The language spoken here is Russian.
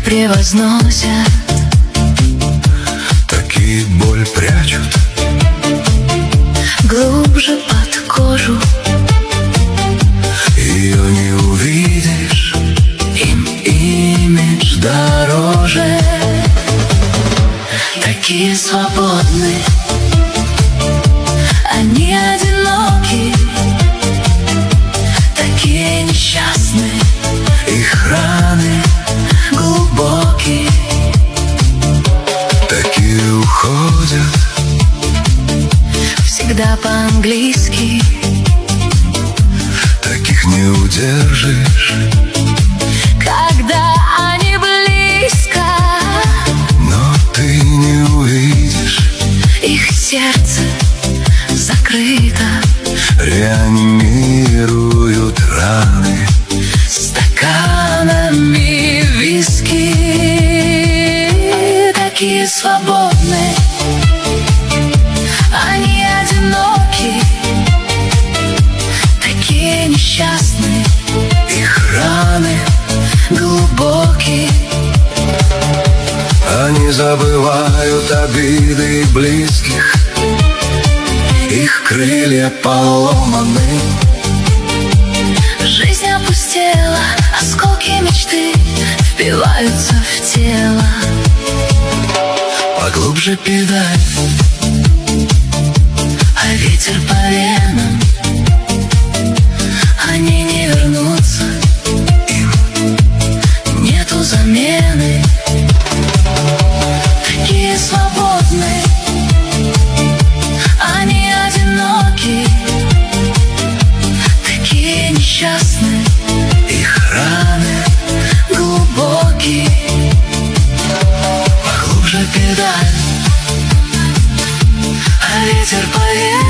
превозносят, такие боль прячут глубже под кожу. Ее не увидишь, Им имидж дороже. Такие свободны, они одиноки, такие несчастны, их раны глубокие. такие уходят Всегда по-английски, таких не удержишь, когда они близко, но ты не увидишь. их сердце закрыто Реанимируют раны стаканами виски. Такие свободны, они одиноки, такие несчастны, их раны, глубокие. они забывают обиды близких, их крылья поломаны. Жизнь опустела, осколки мечты впиваются в тело. Поглубже педаль, А ветер по венам, они не вернутся, им нету замены. Такие свободны, они одиноки, такие несчастны, их раны, глубокие. поглубже педаль, А ветер по венам,